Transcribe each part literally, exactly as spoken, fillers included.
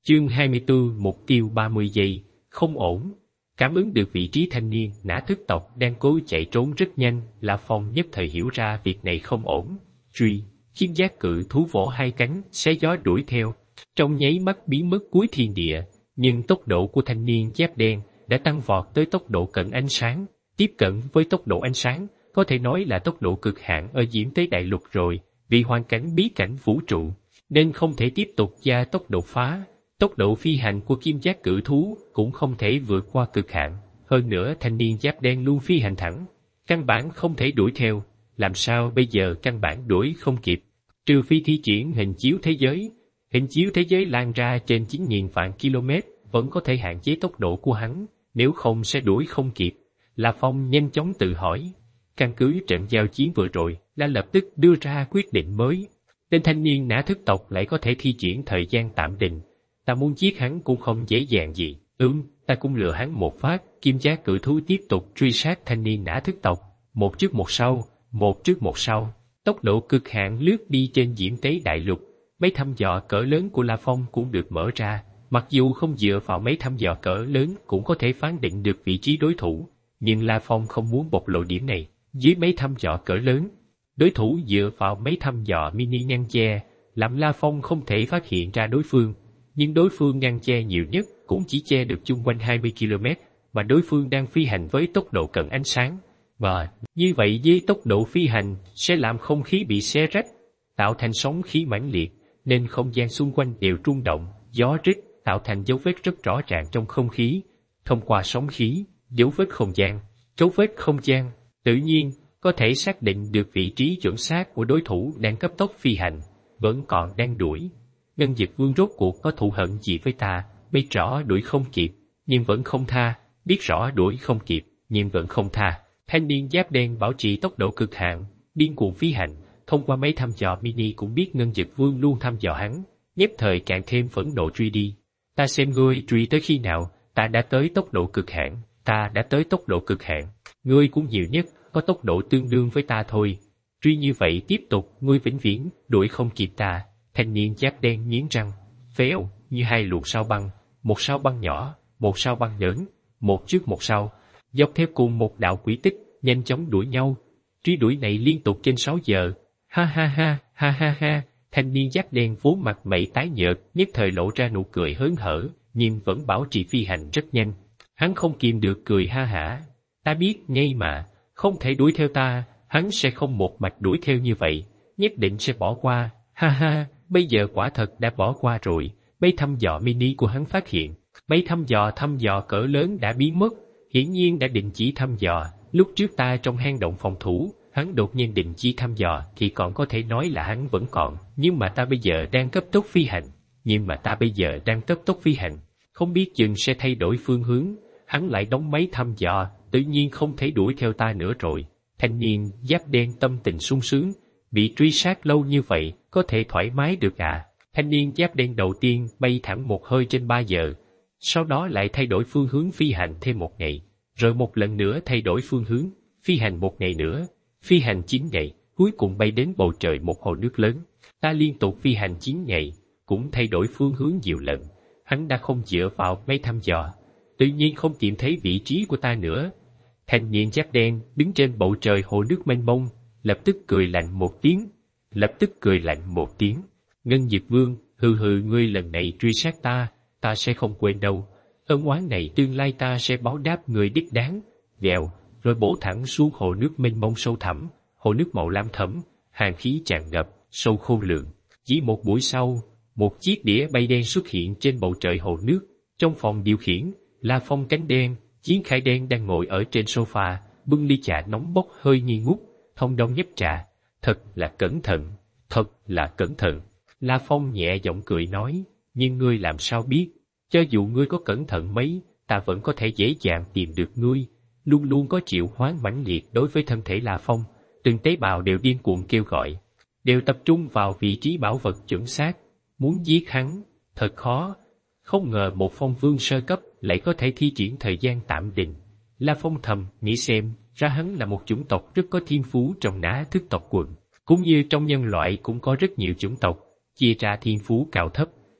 Chương hai mươi tư, mục tiêu ba mươi giây, không ổn. Cảm ứng được vị trí thanh niên nã thức tộc đang cố chạy trốn rất nhanh, La Phong nhất thời hiểu ra việc này không ổn. Truy, chiếc giác cự thú vỗ hai cánh, xé gió đuổi theo, trong nháy mắt biến mất cuối thiên địa. Nhưng tốc độ của thanh niên giáp đen đã tăng vọt tới tốc độ cận ánh sáng. Tiếp cận với tốc độ ánh sáng, có thể nói là tốc độ cực hạn ở Diễm Tế Đại Lục rồi, vì hoàn cảnh bí cảnh vũ trụ, nên không thể tiếp tục gia tốc đột phá. Tốc độ phi hành của kim giác cự thú cũng không thể vượt qua cực hạn. Hơn nữa thanh niên giáp đen luôn phi hành thẳng, căn bản không thể đuổi theo. Làm sao bây giờ căn bản đuổi không kịp? Trừ phi thi triển hình chiếu thế giới. Hình chiếu thế giới lan ra trên chín nghìn vạn km, vẫn có thể hạn chế tốc độ của hắn, nếu không sẽ đuổi không kịp. La Phong nhanh chóng tự hỏi. Căn cứ trận giao chiến vừa rồi, là lập tức đưa ra quyết định mới. Tên thanh niên nã thức tộc lại có thể thi triển thời gian tạm định. Ta muốn giết hắn cũng không dễ dàng gì. Ừm, ta cũng lừa hắn một phát. Kim giác cự thú tiếp tục truy sát thanh niên nã thức tộc. Một trước một sau, một trước một sau. Tốc độ cực hạn lướt đi trên Diễm Tế Đại Lục. Mấy thăm dò cỡ lớn của La Phong cũng được mở ra. Mặc dù không dựa vào mấy thăm dò cỡ lớn cũng có thể phán định được vị trí đối thủ. Nhưng La Phong không muốn bộc lộ điểm này. Dưới mấy thăm dò cỡ lớn, đối thủ dựa vào mấy thăm dò mini ngăn che, làm La Phong không thể phát hiện ra đối phương. Nhưng đối phương ngăn che nhiều nhất cũng chỉ che được chung quanh hai mươi ki lô mét, mà đối phương đang phi hành với tốc độ cận ánh sáng. Và như vậy với tốc độ phi hành sẽ làm không khí bị xé rách, tạo thành sóng khí mãnh liệt, nên không gian xung quanh đều rung động, gió rít, tạo thành dấu vết rất rõ ràng trong không khí. Thông qua sóng khí, dấu vết không gian, dấu vết không gian, tự nhiên có thể xác định được vị trí chuẩn xác của đối thủ đang cấp tốc phi hành, vẫn còn đang đuổi. Ngân Dực Vương rốt cuộc có thù hận gì với ta, biết rõ đuổi không kịp, nhưng vẫn không tha, biết rõ đuổi không kịp, nhưng vẫn không tha. Thanh niên giáp đen bảo trì tốc độ cực hạn, điên cuồng phi hành, thông qua mấy thăm dò mini cũng biết Ngân Dực Vương luôn thăm dò hắn, nhất thời càng thêm phẫn nộ truy đi. Ta xem ngươi truy tới khi nào, ta đã tới tốc độ cực hạn, ta đã tới tốc độ cực hạn, ngươi cũng nhiều nhất có tốc độ tương đương với ta thôi. Truy như vậy tiếp tục, ngươi vĩnh viễn đuổi không kịp ta. Thanh niên giáp đen nghiến răng, phèo, như hai luồng sao băng, một sao băng nhỏ, một sao băng lớn, một trước một sau, dọc theo cùng một đạo quỹ tích, nhanh chóng đuổi nhau. Truy đuổi này liên tục trên sáu giờ. Ha ha ha, ha ha ha. Thanh niên giáp đen vốn mặt mày tái nhợt, nhất thời lộ ra nụ cười hớn hở, nhưng vẫn bảo trì phi hành rất nhanh. Hắn không kìm được cười ha hả. Ta biết ngay mà, không thể đuổi theo ta, hắn sẽ không một mạch đuổi theo như vậy, nhất định sẽ bỏ qua. Ha ha, bây giờ quả thật đã bỏ qua rồi. Mấy thăm dò mini của hắn phát hiện, mấy thăm dò thăm dò cỡ lớn đã biến mất, hiển nhiên đã định chỉ thăm dò. Lúc trước ta trong hang động phòng thủ, hắn đột nhiên định chỉ thăm dò thì còn có thể nói là hắn vẫn còn, nhưng mà ta bây giờ đang cấp tốc phi hành, nhưng mà ta bây giờ đang cấp tốc phi hành, không biết chừng sẽ thay đổi phương hướng, hắn lại đóng máy thăm dò, tự nhiên không thể đuổi theo ta nữa rồi. Thanh niên giáp đen tâm tình sung sướng, bị truy sát lâu như vậy, có thể thoải mái được à? Thanh niên giáp đen đầu tiên bay thẳng một hơi trên ba giờ, sau đó lại thay đổi phương hướng phi hành thêm một ngày, rồi một lần nữa thay đổi phương hướng, phi hành một ngày nữa, phi hành chín ngày, cuối cùng bay đến bầu trời một hồ nước lớn. Ta liên tục phi hành chín ngày, cũng thay đổi phương hướng nhiều lần, hắn đã không dựa vào mấy thăm dò, tự nhiên không tìm thấy vị trí của ta nữa. Thanh niên giáp đen đứng trên bầu trời hồ nước mênh mông, lập tức cười lạnh một tiếng, lập tức cười lạnh một tiếng. Ngân Dực Vương, hừ hừ, ngươi lần này truy sát ta, ta sẽ không quên đâu. Ân oán này tương lai ta sẽ báo đáp người đích đáng. Vèo, rồi bổ thẳng xuống hồ nước mênh mông sâu thẳm, hồ nước màu lam thẫm, hàn khí tràn ngập, sâu khôn lường. Chỉ một buổi sau, một chiếc đĩa bay đen xuất hiện trên bầu trời hồ nước. Trong phòng điều khiển, La Phong cánh đen, Chiến Khải đen đang ngồi ở trên sofa, bưng ly trà nóng bốc hơi nghi ngút, thông dong nhấp trà. Thật là cẩn thận, thật là cẩn thận. La Phong nhẹ giọng cười nói, nhưng ngươi làm sao biết, cho dù ngươi có cẩn thận mấy, ta vẫn có thể dễ dàng tìm được ngươi. Luôn luôn có triệu hoán mãnh liệt đối với thân thể La Phong, từng tế bào đều điên cuồng kêu gọi, đều tập trung vào vị trí bảo vật chuẩn xác. Muốn giết hắn, thật khó. Không ngờ một phong vương sơ cấp lại có thể thi triển thời gian tạm định. La Phong thầm nghĩ xem ra hắn là một chủng tộc rất có thiên phú trong nã thức tộc quần, cũng như trong nhân loại cũng có rất nhiều chủng tộc, chia ra thiên phú cao thấp,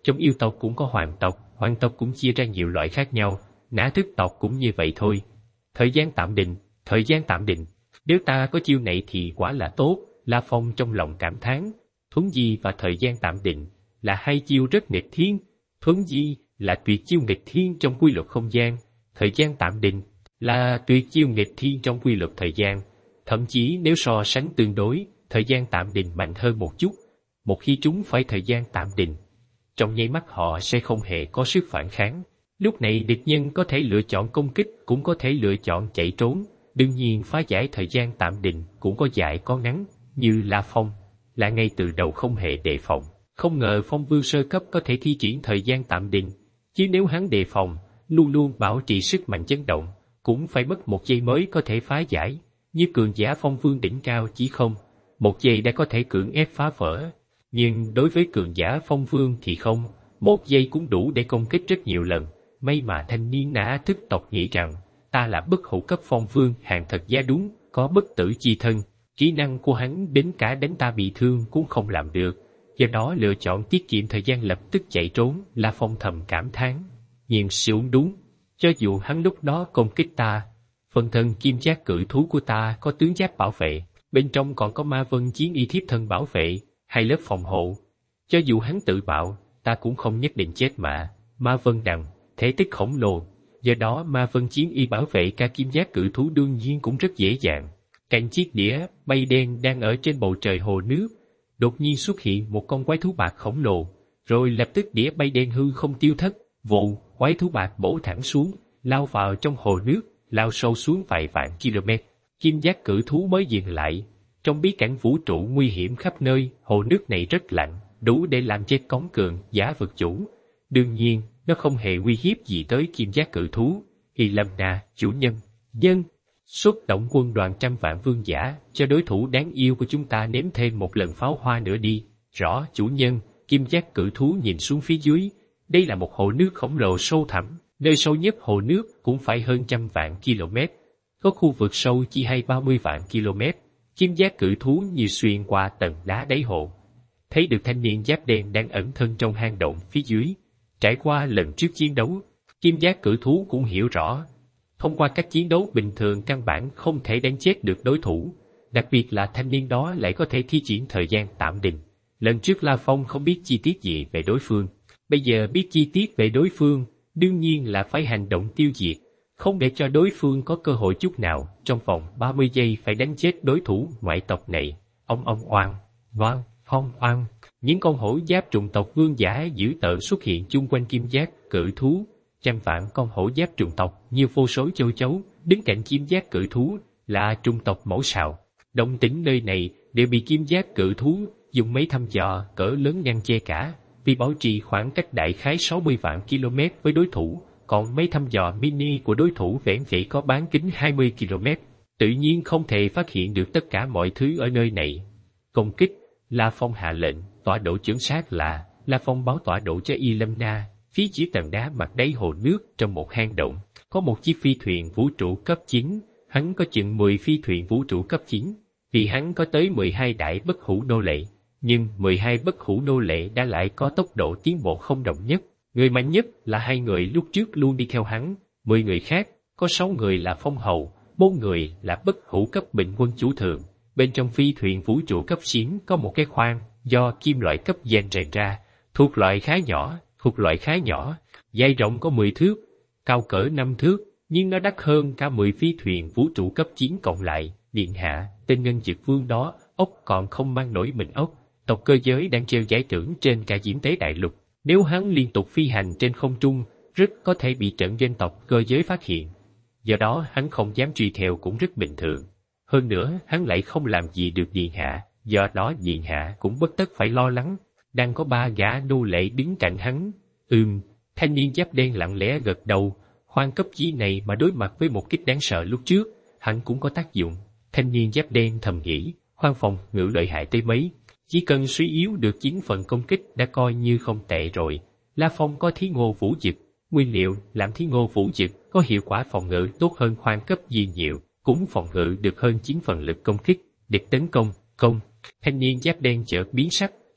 Trong yêu tộc cũng có hoàng tộc, hoàng tộc cũng chia ra nhiều loại khác nhau, nã thức tộc cũng như vậy thôi. Thời gian tạm định, thời gian tạm định, nếu ta có chiêu này thì quả là tốt, La Phong trong lòng cảm thán. Thuấn di và thời gian tạm định là hai chiêu rất nghịch thiên. Thuấn di là tuyệt chiêu nghịch thiên trong quy luật không gian, thời gian tạm định là tuyệt chiêu nghịch thiên trong quy luật thời gian. Thậm chí nếu so sánh tương đối, thời gian tạm định mạnh hơn một chút. Một khi chúng phải thời gian tạm định, trong nháy mắt họ sẽ không hề có sức phản kháng. Lúc này địch nhân có thể lựa chọn công kích, cũng có thể lựa chọn chạy trốn. Đương nhiên phá giải thời gian tạm định cũng có dài có ngắn, như La Phong là ngay từ đầu không hề đề phòng. Không ngờ Phong Vương sơ cấp có thể thi triển thời gian tạm định, chứ nếu hắn đề phòng, luôn luôn bảo trì sức mạnh chấn động, cũng phải mất một giây mới có thể phá giải. Như cường giả Phong Vương đỉnh cao chỉ không, một giây đã có thể cưỡng ép phá vỡ. Nhưng đối với cường giả Phong Vương thì không, một giây cũng đủ để công kích rất nhiều lần. May mà thanh niên nã thức tộc nghĩ rằng, ta là bất hủ cấp Phong Vương hàng thật giá đúng, có bất tử chi thân, kỹ năng của hắn đến cả đánh ta bị thương cũng không làm được, do đó lựa chọn tiết kiệm thời gian lập tức chạy trốn. La Phong thầm cảm thán, nhiên siêu đúng, cho dù hắn lúc đó công kích ta, phần thân kim giác cự thú của ta có tướng giáp bảo vệ, bên trong còn có ma vân chiến y thiếp thân bảo vệ, hai lớp phòng hộ, cho dù hắn tự bạo, ta cũng không nhất định chết mà. Ma vân đằng, thể tích khổng lồ, do đó ma vân chiến y bảo vệ cả kim giác cự thú đương nhiên cũng rất dễ dàng. Cạnh chiếc đĩa bay đen đang ở trên bầu trời hồ nước, đột nhiên xuất hiện một con quái thú bạc khổng lồ, rồi lập tức đĩa bay đen hư không tiêu thất, vụ quái thú bạc bổ thẳng xuống, lao vào trong hồ nước, lao sâu xuống vài vạn km. Kim giác cự thú mới dừng lại. Trong bí cảnh vũ trụ nguy hiểm khắp nơi, hồ nước này rất lạnh, đủ để làm chết cống cường giả vực chủ. Đương nhiên, nó không hề uy hiếp gì tới kim giác cự thú. Hy Lâm Na, chủ nhân, dân, xuất động quân đoàn trăm vạn vương giả, cho đối thủ đáng yêu của chúng ta nếm thêm một lần pháo hoa nữa đi. Rõ, chủ nhân. Kim giác cự thú nhìn xuống phía dưới. Đây là một hồ nước khổng lồ sâu thẳm, nơi sâu nhất hồ nước cũng phải hơn trăm vạn km. Có khu vực sâu chỉ hay ba mươi vạn km. Kim giác cự thú như xuyên qua tầng đá đáy hồ. Thấy được thanh niên giáp đen đang ẩn thân trong hang động phía dưới. Trải qua lần trước chiến đấu, kim giác cự thú cũng hiểu rõ. Thông qua các chiến đấu bình thường căn bản không thể đánh chết được đối thủ. Đặc biệt là thanh niên đó lại có thể thi triển thời gian tạm định. Lần trước La Phong không biết chi tiết gì về đối phương. Bây giờ biết chi tiết về đối phương, đương nhiên là phải hành động tiêu diệt. Không để cho đối phương có cơ hội chút nào, trong vòng ba mươi giây phải đánh chết đối thủ ngoại tộc này. Ông ông oan, oan, phong oan. Những con hổ giáp trùng tộc vương giả dữ tợn xuất hiện chung quanh kim giác cự thú. Trăm vạn con hổ giáp trùng tộc như vô số châu chấu, đứng cạnh kim giác cự thú là trùng tộc mẫu sào. Động tĩnh nơi này đều bị kim giác cự thú dùng máy thăm dò cỡ lớn ngăn che cả, vì bảo trì khoảng cách đại khái sáu mươi vạn km với đối thủ. Còn máy thăm dò mini của đối thủ vẻn vẹn có bán kính hai mươi km, tự nhiên không thể phát hiện được tất cả mọi thứ ở nơi này. Công kích, La Phong hạ lệnh, tọa độ chuẩn xác là, La Phong báo tọa độ cho Y Lâm Na, phía dưới tầng đá mặt đáy hồ nước trong một hang động, có một chiếc phi thuyền vũ trụ cấp chín, hắn có chừng mười phi thuyền vũ trụ cấp chín, vì hắn có tới mười hai đại bất hủ nô lệ, nhưng mười hai bất hủ nô lệ đã lại có tốc độ tiến bộ không đồng nhất. Người mạnh nhất là hai người lúc trước luôn đi theo hắn, mười người khác, có sáu người là phong hầu, bốn người là bất hủ cấp bình quân chủ thượng. Bên trong phi thuyền vũ trụ cấp chín có một cái khoang do kim loại cấp gen rèn ra, thuộc loại khá nhỏ, thuộc loại khá nhỏ, dài rộng có mười thước, cao cỡ năm thước, nhưng nó đắt hơn cả mười phi thuyền vũ trụ cấp chín cộng lại. Điện hạ, tên Ngân Dực Vương đó, ốc còn không mang nổi mình ốc, tộc cơ giới đang treo giải thưởng trên cả diễm tế đại lục. Nếu hắn liên tục phi hành trên không trung, rất có thể bị trận doanh tộc cơ giới phát hiện. Do đó hắn không dám truy theo cũng rất bình thường. Hơn nữa hắn lại không làm gì được điện hạ, do đó điện hạ cũng bất tất phải lo lắng. Đang có ba gã nô lệ đứng cạnh hắn. Ừm, thanh niên giáp đen lặng lẽ gật đầu. Khoan cấp chí này mà đối mặt với một kích đáng sợ lúc trước, hắn cũng có tác dụng. Thanh niên giáp đen thầm nghĩ, khoan phòng ngữ lợi hại tới mấy. Chỉ cần suy yếu được chín phần công kích đã coi như không tệ rồi. La Phong có Thí Ngô Vũ Dực, nguyên liệu làm Thí Ngô Vũ Dực có hiệu quả phòng ngự tốt hơn khoan cấp di nhiều, cũng phòng ngự được hơn chín phần lực công kích. Địch tấn công, công. Thanh niên giáp đen chợt biến sắc,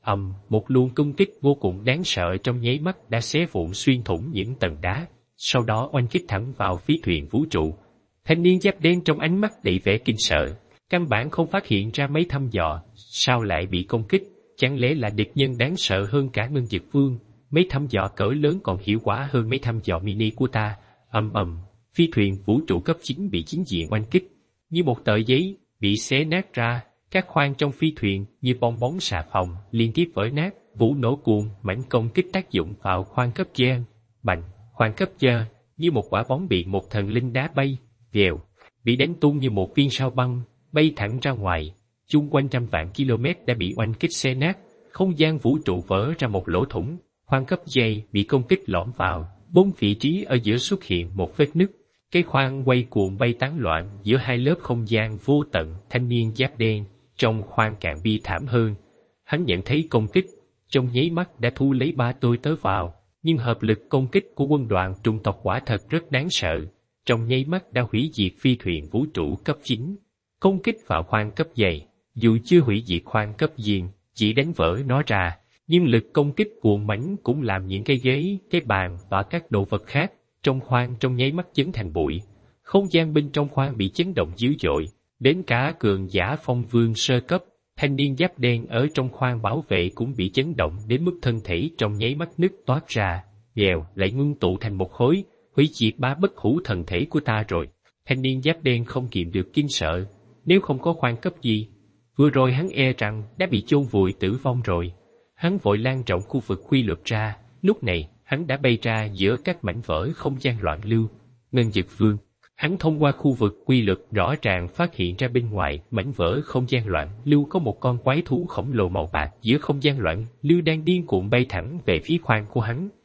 ầm, một luồng công kích vô cùng đáng sợ trong nháy mắt đã xé vụn xuyên thủng những tầng đá, sau đó oanh kích thẳng vào phi thuyền vũ trụ. Thanh niên giáp đen trong ánh mắt đầy vẻ kinh sợ, căn bản không phát hiện ra mấy thăm dò, sao lại bị công kích, chẳng lẽ là địch nhân đáng sợ hơn cả Ngân Dực Vương, mấy thăm dò cỡ lớn còn hiệu quả hơn mấy thăm dò mini của ta. Ầm ầm, phi thuyền vũ trụ cấp chín bị chính diện oanh kích, như một tờ giấy bị xé nát ra, các khoang trong phi thuyền như bong bóng xà phòng liên tiếp vỡ nát, vũ nổ cuồng, mảnh công kích tác dụng vào khoang cấp D, bành, khoang cấp D như một quả bóng bị một thần linh đá bay, vèo, bị đánh tung như một viên sao băng, bay thẳng ra ngoài, chung quanh trăm vạn km đã bị oanh kích xé nát, không gian vũ trụ vỡ ra một lỗ thủng, khoang cấp D bị công kích lõm vào, bốn vị trí ở giữa xuất hiện một vết nứt, cái khoang quay cuồng bay tán loạn giữa hai lớp không gian vô tận. Thanh niên giáp đen trong khoang càng bi thảm hơn, hắn nhận thấy công kích, trong nháy mắt đã thu lấy ba tôi tớ vào, nhưng hợp lực công kích của quân đoàn trùng tộc quả thật rất đáng sợ, trong nháy mắt đã hủy diệt phi thuyền vũ trụ cấp chín. Công kích vào khoang cấp dày, dù chưa hủy diệt khoang cấp diên, chỉ đánh vỡ nó ra, nhưng lực công kích cuồng mãnh cũng làm những cái ghế, cái bàn và các đồ vật khác trong khoang trong nháy mắt chấn thành bụi. Không gian bên trong khoang bị chấn động dữ dội, đến cả cường giả phong vương sơ cấp, thanh niên giáp đen ở trong khoang bảo vệ cũng bị chấn động đến mức thân thể trong nháy mắt nứt toát ra, nghèo lại ngưng tụ thành một khối, hủy diệt ba bất hủ thần thể của ta rồi. Thanh niên giáp đen không kiềm được kinh sợ, nếu không có khoang cấp gì, vừa rồi hắn e rằng đã bị chôn vùi tử vong rồi. Hắn vội lan rộng khu vực quy luật ra, lúc này hắn đã bay ra giữa các mảnh vỡ không gian loạn lưu. Ngân Dực Vương, hắn thông qua khu vực quy luật rõ ràng phát hiện ra bên ngoài mảnh vỡ không gian loạn lưu có một con quái thú khổng lồ màu bạc giữa không gian loạn lưu đang điên cuồng bay thẳng về phía khoang của hắn.